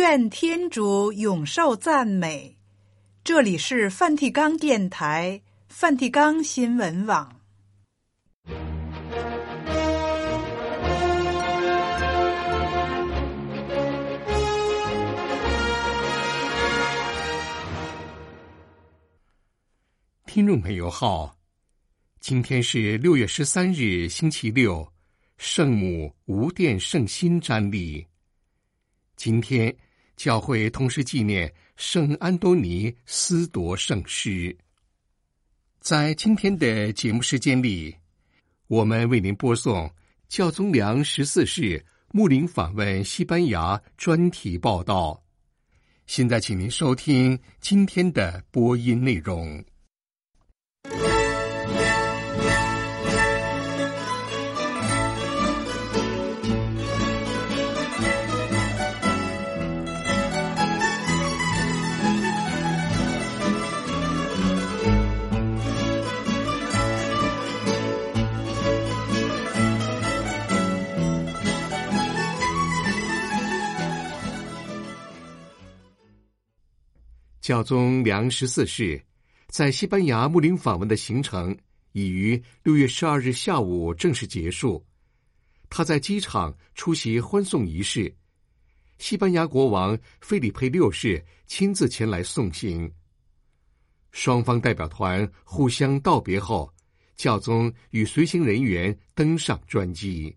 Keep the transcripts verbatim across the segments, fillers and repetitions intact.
愿天主永受赞美。这里是梵蒂冈电台、梵蒂冈新闻网。 听众朋友好，今天是六月十三日，星期六，圣母无殿圣心瞻礼。今天教会同时纪念圣安多尼司铎圣师。在今天的节目时间里，我们为您播送教宗良十四世牧灵访问西班牙专题报道。现在请您收听今天的播音内容。教宗良十四世在西班牙牧灵访问的行程已于六月十二日下午正式结束。他在机场出席欢送仪式，西班牙国王菲利佩六世亲自前来送行。双方代表团互相道别后，教宗与随行人员登上专机。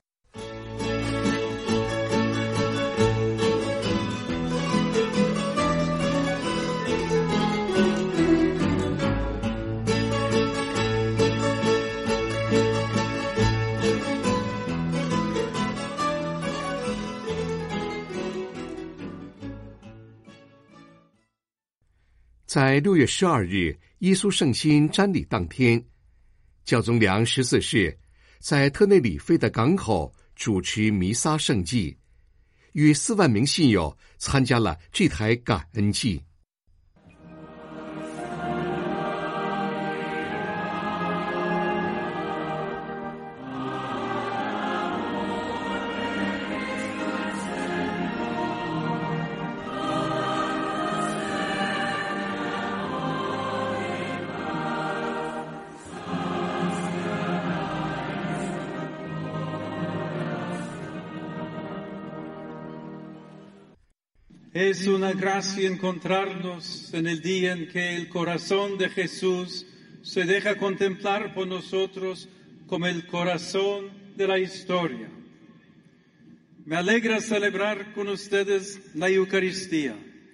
在六月十二日耶稣圣心瞻礼当天，教宗良十四世在特内里菲的港口主持弥撒圣祭，与四万名信友参加了这台感恩祭。 Es una gracia encontrarnos en el día en que el corazón de Jesús se deja contemplar por nosotros como el corazón de la historia. Me alegra celebrar con ustedes la Eucaristía,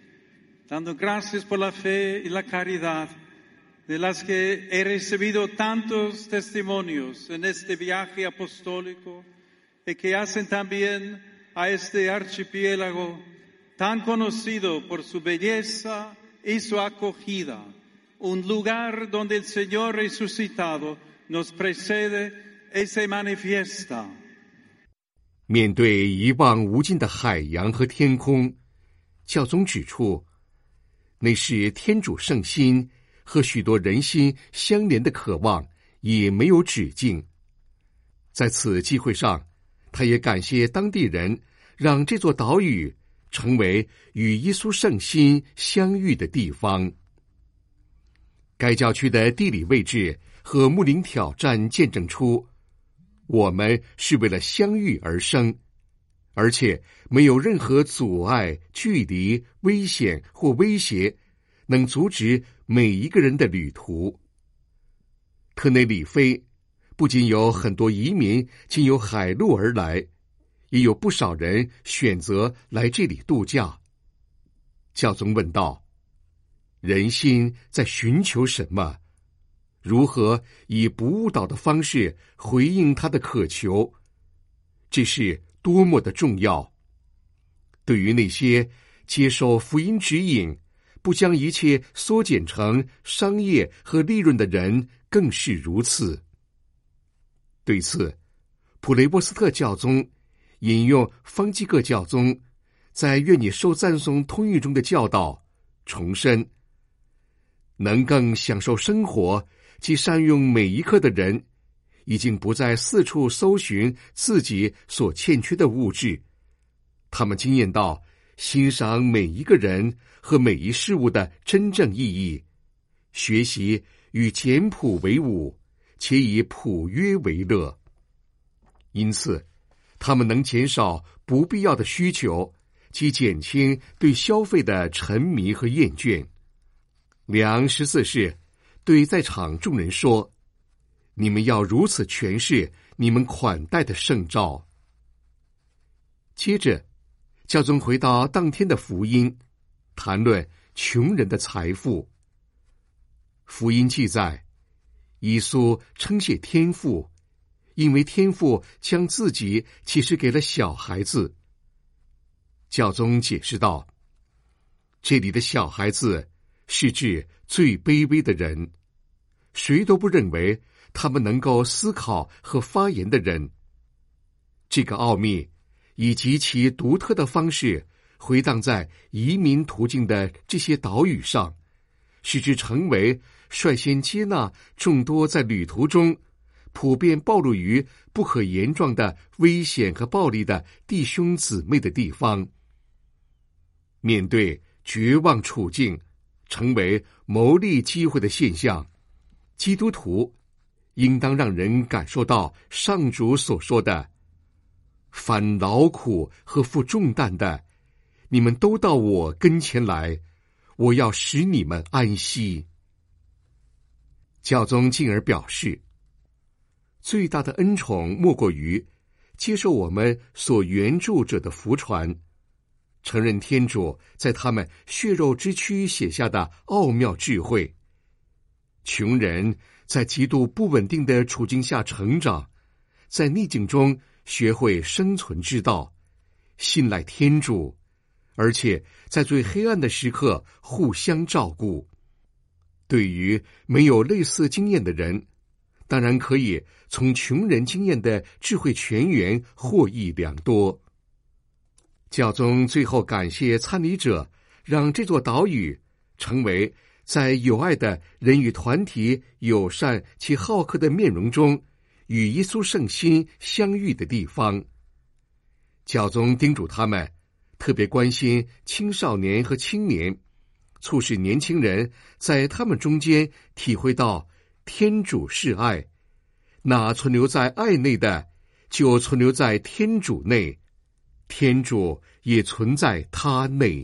dando gracias por la fe y la caridad de las que he recibido tantos testimonios en este viaje apostólico y que hacen también a este archipiélago tan conocido por su belleza y su acogida, un lugar donde el Señor resucitado nos precede y se manifiesta. 面对一望无尽的海洋和天空，教宗指出，那是天主圣心和许多人心相连的渴望，也没有止境。在此机会上，他也感谢当地人，让这座岛屿成为与耶稣圣心相遇的地方。该教区的地理位置和牧灵挑战见证出，我们是为了相遇而生，而且没有任何阻碍、距离、危险或威胁能阻止每一个人的旅途。特内里菲不仅有很多移民经由海路而来，也有不少人选择来这里度假。教宗问道：人心在寻求什么？如何以不误导的方式回应他的渴求？这是多么的重要！对于那些接受福音指引，不将一切缩减成商业和利润的人，更是如此。对此，普雷波斯特教宗引用方济各教宗在愿你受赞颂通谕中的教导，重申能更享受生活及善用每一刻的人，已经不再四处搜寻自己所欠缺的物质，他们经验到欣赏每一个人和每一事物的真正意义，学习与简朴为伍，且以朴约为乐。因此，他们能减少不必要的需求，及减轻对消费的沉迷和厌倦。梁十四世对在场众人说：“你们要如此诠释你们款待的圣召。”接着，教宗回到当天的福音，谈论穷人的财富。福音记载，耶稣称谢天父，因为天父将自己启示给了小孩子。教宗解释道，这里的小孩子是指最卑微的人，谁都不认为他们能够思考和发言的人。这个奥秘以极其独特的方式回荡在移民途径的这些岛屿上，使之成为率先接纳众多在旅途中普遍暴露于不可言状的危险和暴力的弟兄姊妹的地方。面对绝望处境成为牟利机会的现象，基督徒应当让人感受到上主所说的：“凡劳苦和负重担的，你们都到我跟前来，我要使你们安息。”教宗进而表示，最大的恩宠莫过于接受我们所援助者的福传，承认天主在他们血肉之躯写下的奥妙智慧。穷人在极度不稳定的处境下成长，在逆境中学会生存之道，信赖天主，而且在最黑暗的时刻互相照顾。对于没有类似经验的人，当然可以从穷人经验的智慧泉源获益良多。教宗最后感谢参礼者，让这座岛屿成为在有爱的人与团体友善且好客的面容中与耶稣圣心相遇的地方。教宗叮嘱他们特别关心青少年和青年，促使年轻人在他们中间体会到天主是爱，那存留在爱内的，就存留在天主内，天主也存在他内。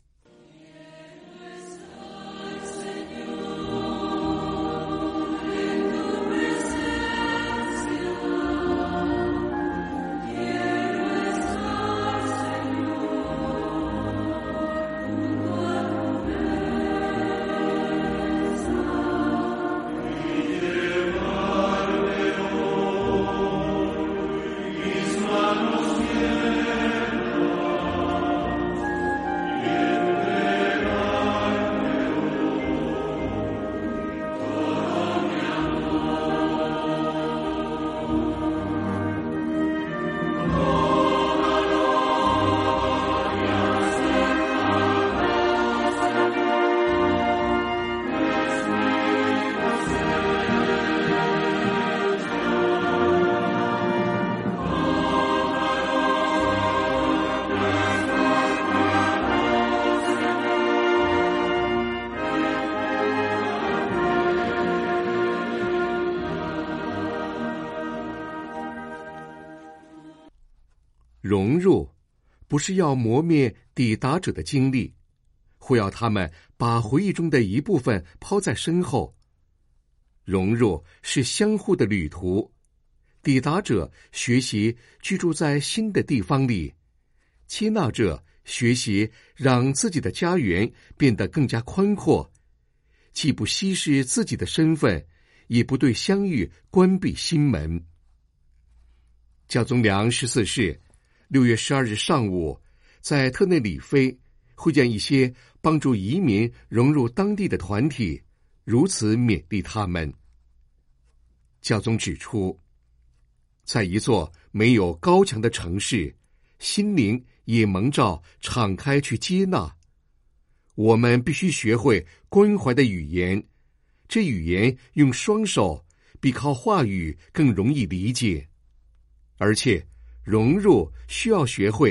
融入不是要磨灭抵达者的经历，或要他们把回忆中的一部分抛在身后。融入是相互的旅途，抵达者学习居住在新的地方里，接纳者学习让自己的家园变得更加宽阔，既不稀释自己的身份，也不对相遇关闭心门。教宗良十四世六月十二日上午，在特内里菲会见一些帮助移民融入当地的团体，如此勉励他们。教宗指出，在一座没有高墙的城市，心灵也蒙召敞开去接纳。我们必须学会关怀的语言，这语言用双手比靠话语更容易理解，而且融入需要学会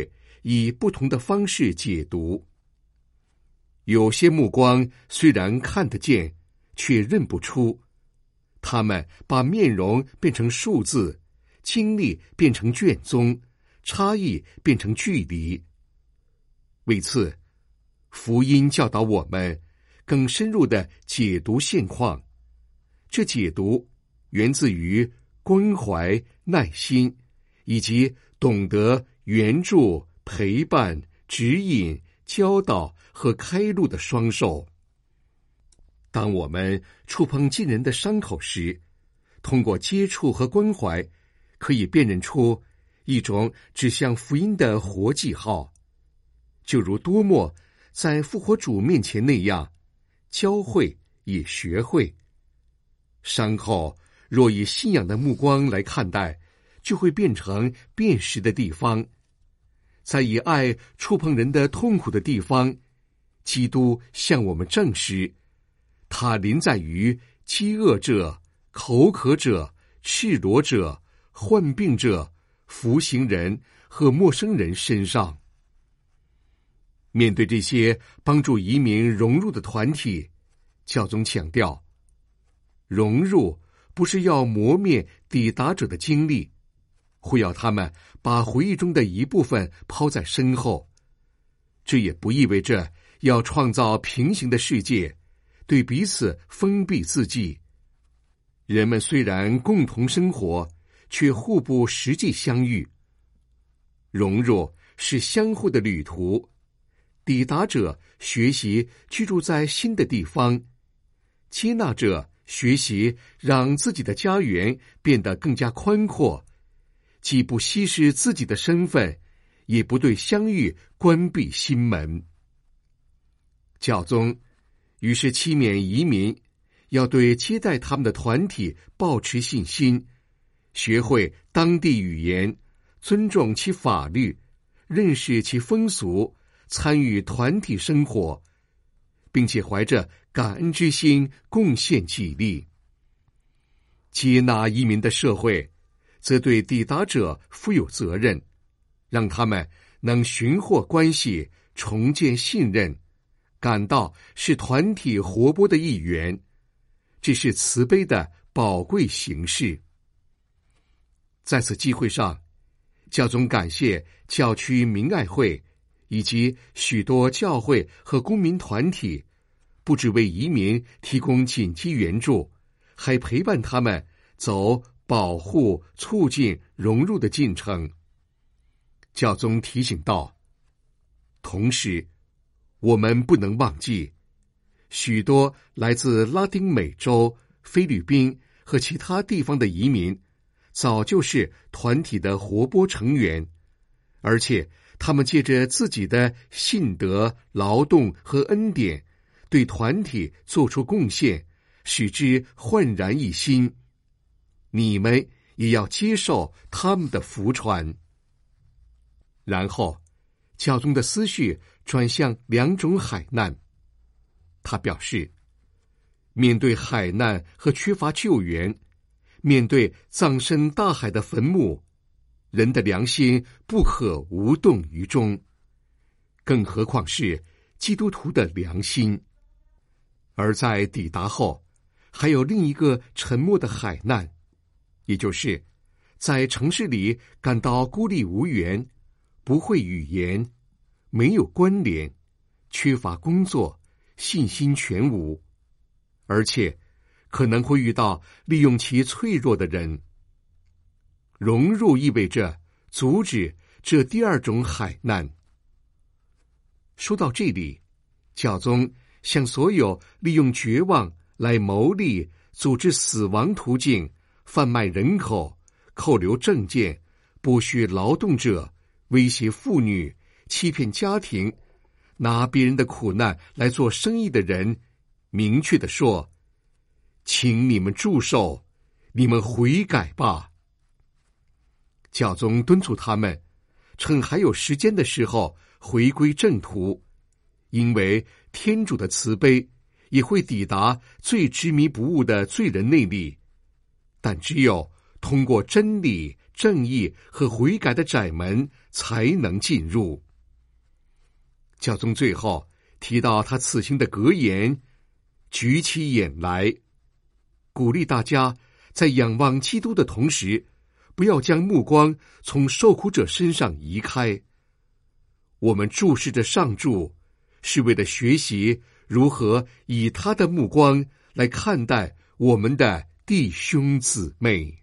以不同的方式解读。有些目光虽然看得见，却认不出，他们把面容变成数字，经历变成卷宗，差异变成距离。为此，福音教导我们更深入地解读现况，这解读源自于关怀、耐心，以及懂得援助、陪伴、指引、教导和开路的双手。当我们触碰近人的伤口时，通过接触和关怀，可以辨认出一种指向福音的活记号，就如多默在复活主面前那样，教会也学会。伤口若以信仰的目光来看待，就会变成辨识的地方。在以爱触碰人的痛苦的地方，基督向我们证实，他临在于饥饿者、口渴者、赤裸者、患病者、服刑人和陌生人身上。面对这些帮助移民融入的团体，教宗强调，融入不是要磨灭抵达者的经历，会要他们把回忆中的一部分抛在身后。这也不意味着要创造平行的世界，对彼此封闭自己。人们虽然共同生活，却互不实际相遇。融入是相互的旅途，抵达者学习居住在新的地方，接纳者学习让自己的家园变得更加宽阔，既不稀释自己的身份，也不对相遇关闭心门。教宗于是期勉移民要对接待他们的团体抱持信心，学会当地语言，尊重其法律，认识其风俗，参与团体生活，并且怀着感恩之心贡献己力。接纳移民的社会则对抵达者负有责任，让他们能寻获关系，重建信任，感到是团体活泼的一员。这是慈悲的宝贵形式。在此机会上，教宗感谢教区明爱会以及许多教会和公民团体，不只为移民提供紧急援助，还陪伴他们走保护、促进融入的进程。教宗提醒道，同时我们不能忘记，许多来自拉丁美洲、菲律宾和其他地方的移民早就是团体的活泼成员，而且他们借着自己的信德、劳动和恩典，对团体做出贡献，使之焕然一新。你们也要接受他们的福传。然后，教宗的思绪转向两种海难。他表示，面对海难和缺乏救援，面对葬身大海的坟墓，人的良心不可无动于衷，更何况是基督徒的良心。而在抵达后，还有另一个沉默的海难，也就是在城市里感到孤立无援，不会语言，没有关联，缺乏工作，信心全无，而且可能会遇到利用其脆弱的人。融入意味着阻止这第二种海难。说到这里，教宗向所有利用绝望来谋利、组织死亡途径、贩卖人口、扣留证件、剥削劳动者、威胁妇女、欺骗家庭、拿别人的苦难来做生意的人，明确地说，请你们住手，你们悔改吧。教宗敦促他们趁还有时间的时候回归正途，因为天主的慈悲也会抵达最执迷不悟的罪人那里，但只有通过真理、正义和悔改的窄门才能进入。 教宗最后提到他此行的格言，举起眼来，鼓励大家在仰望基督的同时，不要将目光从受苦者身上移开。我们注视着上主，是为了学习如何以他的目光来看待我们的弟兄姊妹。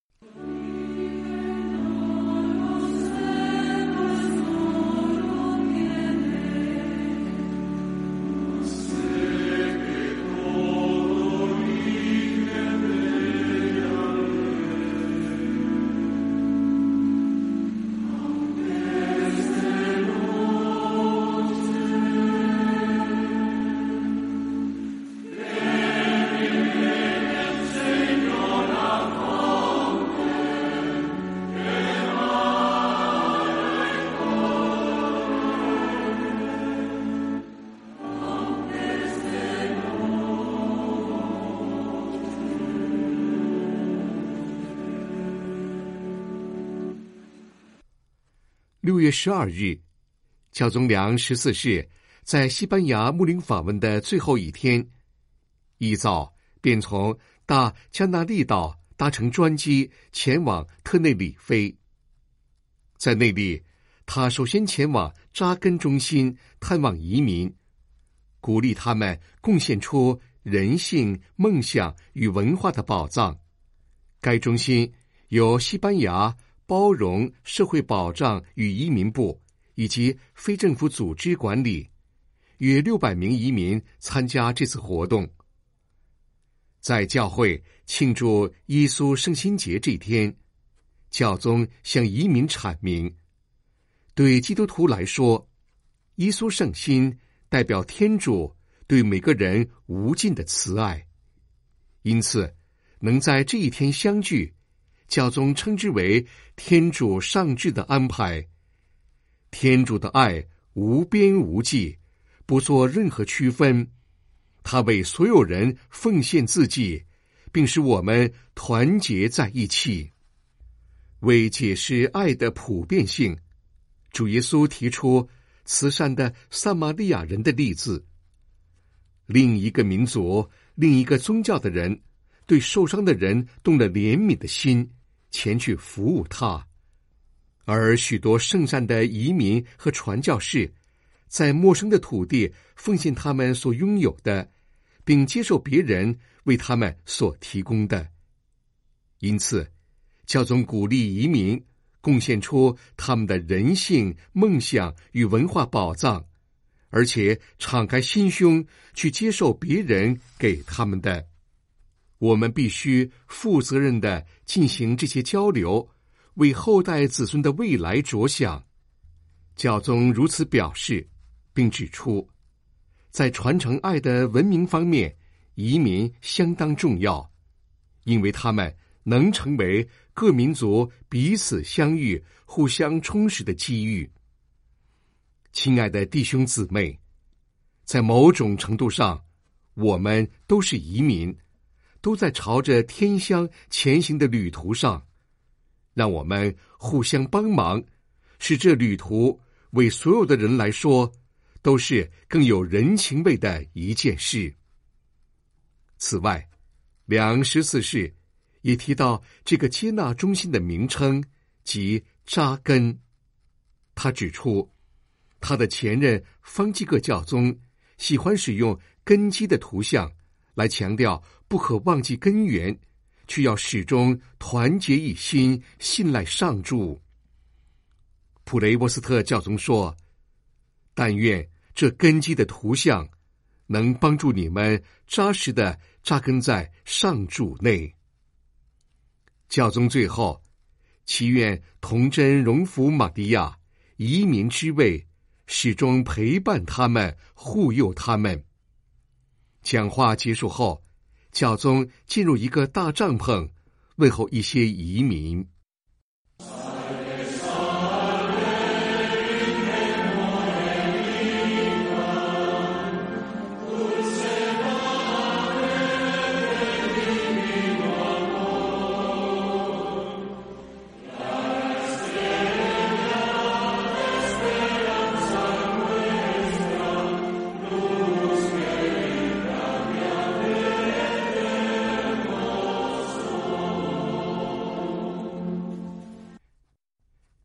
六月十二日，教宗良十四世在西班牙穆林访问的最后一天，一早便从大加那利岛搭乘专机前往特内里菲。在那里，他首先前往扎根中心探望移民，鼓励他们贡献出人性、梦想与文化的宝藏。该中心由西班牙包容社会保障与移民部以及非政府组织管理，约六百名移民参加这次活动。在教会庆祝耶稣圣心节这天，教宗向移民阐明，对基督徒来说，耶稣圣心代表天主对每个人无尽的慈爱，因此能在这一天相聚，教宗称之为天主上智的安排。天主的爱无边无际，不做任何区分，他为所有人奉献自己，并使我们团结在一起。为解释爱的普遍性，主耶稣提出慈善的撒玛利亚人的例子。另一个民族、另一个宗教的人对受伤的人动了怜悯的心，前去服务他。而许多圣善的移民和传教士，在陌生的土地奉献他们所拥有的，并接受别人为他们所提供的。因此，教宗鼓励移民贡献出他们的人性、梦想与文化宝藏，而且敞开心胸去接受别人给他们的。我们必须负责任地进行这些交流，为后代子孙的未来着想。教宗如此表示，并指出，在传承爱的文明方面，移民相当重要，因为他们能成为各民族彼此相遇、互相充实的机遇。亲爱的弟兄姊妹，在某种程度上，我们都是移民，都在朝着天乡前行的旅途上，让我们互相帮忙，使这旅途为所有的人来说都是更有人情味的一件事。此外，良十四世也提到这个接纳中心的名称，即扎根。他指出，他的前任方济各教宗喜欢使用根基的图像来强调不可忘记根源，却要始终团结一心，信赖上主。普雷沃斯特教宗说，但愿这根基的图像能帮助你们扎实地扎根在上主内。教宗最后祈愿童真荣福玛利亚移民之位始终陪伴他们，护佑他们。讲话结束后，教宗进入一个大帐篷，问候一些移民。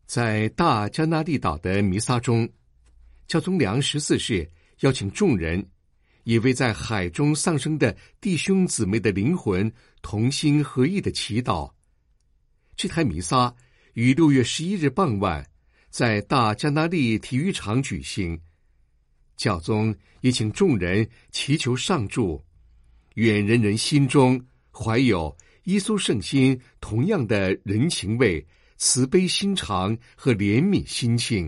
在大加那利岛的弥撒中，教宗良十四世邀请众人，也为在海中丧生的弟兄姊妹的灵魂同心合意的祈祷。这台弥撒于六月十一日傍晚在大加那利体育场举行。教宗也请众人祈求上主，愿人人心中怀有耶稣圣心同样的人情味、慈悲心肠和怜悯心情。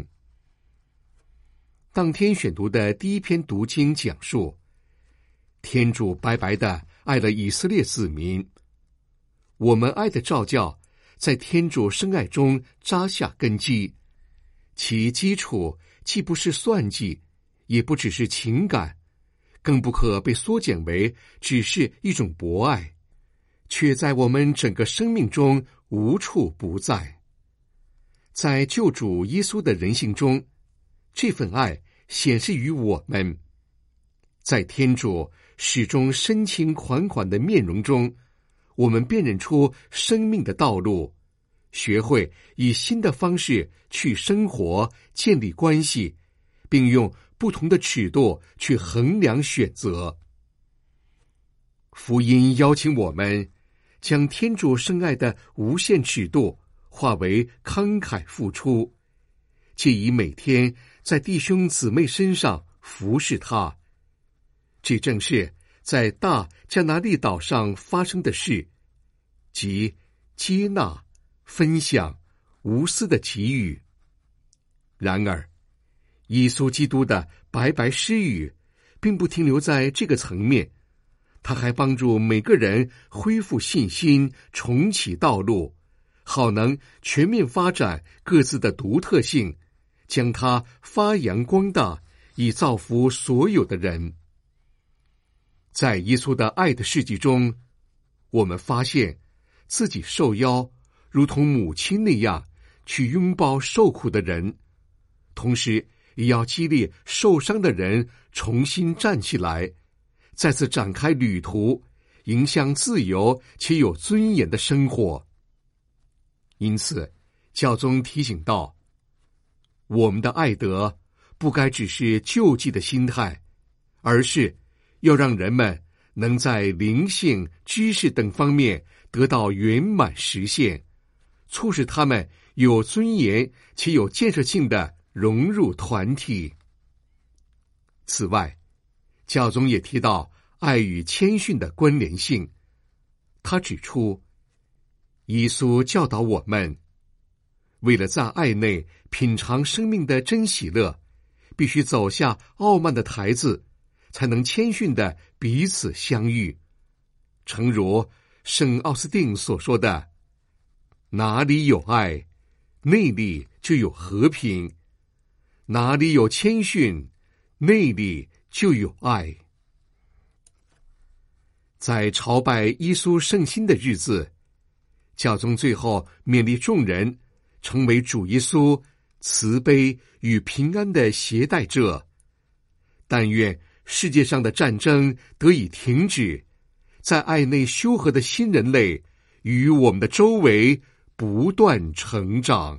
当天选读的第一篇读经讲述，天主白白地爱了以色列子民。我们爱的召叫在天主深爱中扎下根基，其基础既不是算计，也不只是情感，更不可被缩减为只是一种博爱，却在我们整个生命中无处不在。在救主耶稣的人性中，这份爱显示于我们。在天主始终深情款款的面容中，我们辨认出生命的道路，学会以新的方式去生活、建立关系，并用不同的尺度去衡量选择。福音邀请我们将天主深爱的无限尺度化为慷慨付出，借以每天在弟兄姊妹身上服侍他。这正是在大加那利岛上发生的事，即接纳、分享、无私的给予。然而，耶稣基督的白白施予并不停留在这个层面，他还帮助每个人恢复信心，重启道路，好能全面发展各自的独特性，将它发扬光大，以造福所有的人。在耶稣的爱的事迹中，我们发现自己受邀如同母亲那样去拥抱受苦的人，同时也要激励受伤的人重新站起来，再次展开旅途，迎向自由且有尊严的生活。因此，教宗提醒道，我们的爱德不该只是救济的心态，而是要让人们能在灵性、知识等方面得到圆满实现，促使他们有尊严且有建设性的融入团体。此外，教宗也提到爱与谦逊的关联性。他指出，耶稣教导我们，为了在爱内品尝生命的真喜乐，必须走下傲慢的台子，才能谦逊的彼此相遇。诚如圣奥斯定所说的，哪里有爱，那里就有和平；哪里有谦逊，那里就有爱。在朝拜耶稣圣心的日子，教宗最后勉励众人成为主耶稣慈悲与平安的携带者。但愿世界上的战争得以停止，在爱内修和的新人类与我们的周围不断成长。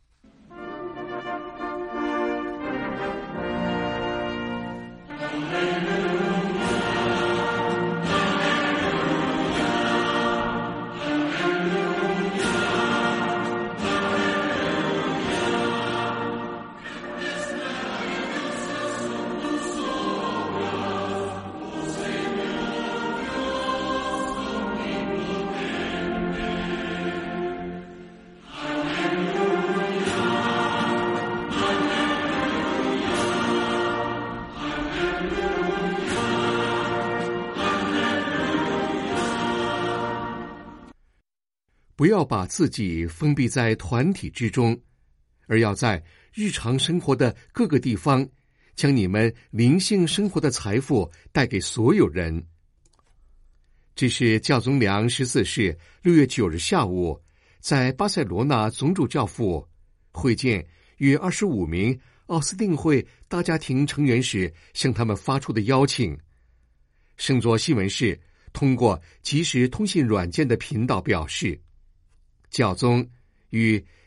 不要把自己封闭在团体之中，而要在日常生活的各个地方，将你们灵性生活的财富带给所有人。这是教宗良十四世六月九日下午在巴塞罗那总主教府会见约二十五名奥斯定会大家庭成员时向他们发出的邀请。圣座新闻室通过即时通信软件的频道表示，教宗与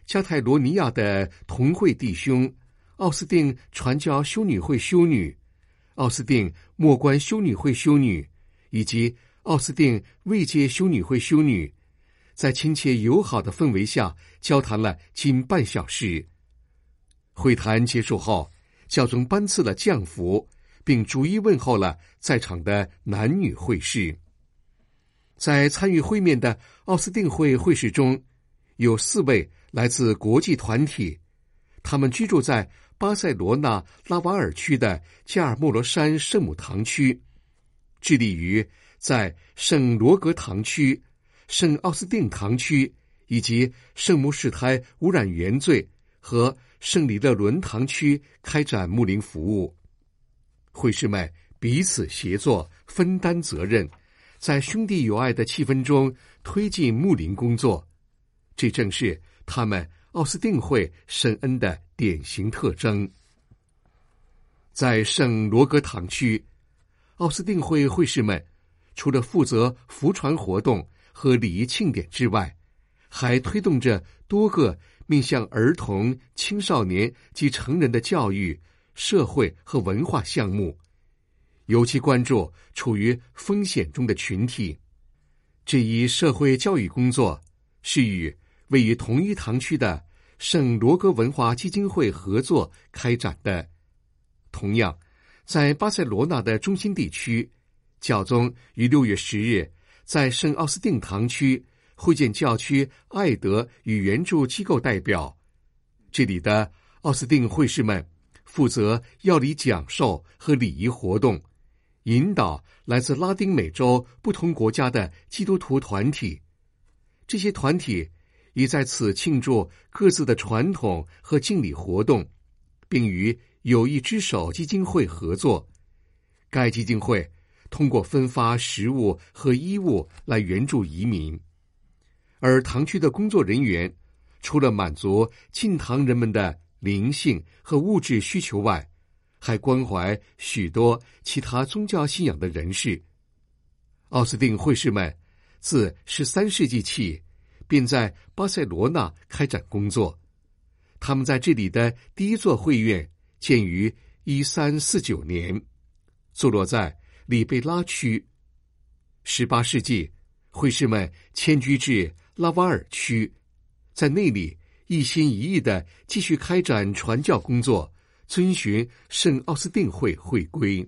加泰罗尼亚的同会弟兄，奥斯定传教修女会修女，奥斯定默观修女会修女，以及奥斯定卫界修女会修女，在亲切友好的氛围下交谈了近半小时。会谈结束后，教宗颁赐了降服，并逐一问候了在场的男女会士。在参与会面的奥斯定会会士中，有四位来自国际团体，他们居住在巴塞罗那拉瓦尔区的加尔默罗山圣母堂区，致力于在圣罗格堂区、圣奥斯定堂区以及圣母使胎污染原罪和圣里勒伦堂区开展牧灵服务。会士们彼此协作，分担责任，在兄弟友爱的气氛中推进牧灵工作，这正是他们奥斯定会神恩的典型特征。在圣罗格堂区，奥斯定会会士们除了负责福传活动和礼仪庆典之外，还推动着多个面向儿童、青少年及成人的教育、社会和文化项目，尤其关注处于风险中的群体。这一社会教育工作是与位于同一堂区的圣罗格文化基金会合作开展的。同样，在巴塞罗那的中心地区，教宗于六月十日在圣奥斯定堂区会见教区爱德与援助机构代表。这里的奥斯定会士们负责药理讲授和礼仪活动，引导来自拉丁美洲不同国家的基督徒团体。这些团体已在此庆祝各自的传统和敬礼活动，并与友谊之手基金会合作。该基金会通过分发食物和衣物来援助移民。而堂区的工作人员除了满足进堂人们的灵性和物质需求外，还关怀许多其他宗教信仰的人士。奥斯定会士们自十三世纪起便在巴塞罗那开展工作，他们在这里的第一座会院建于一三四九年，坐落在里贝拉区。十八世纪，会士们迁居至拉瓦尔区，在那里一心一意地继续开展传教工作，遵循圣奥斯定会会规。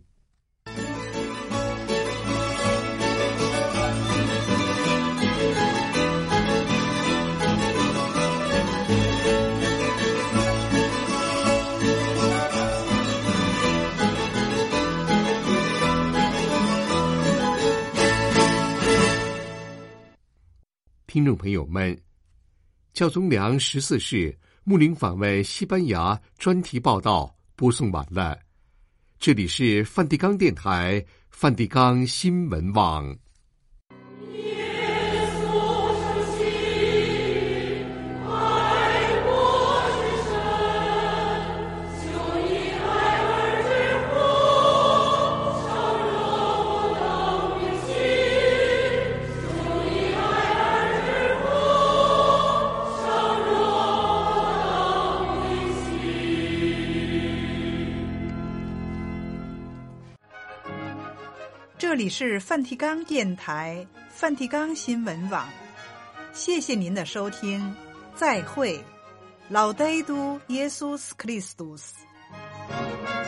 听众朋友们，教宗良十四世牧灵访问西班牙专题报道播送完了。这里是梵蒂冈电台梵蒂冈新闻网。 这里是梵蒂冈电台梵蒂冈新闻网，谢谢您的收听，再会。Laudetur Jesus Christus。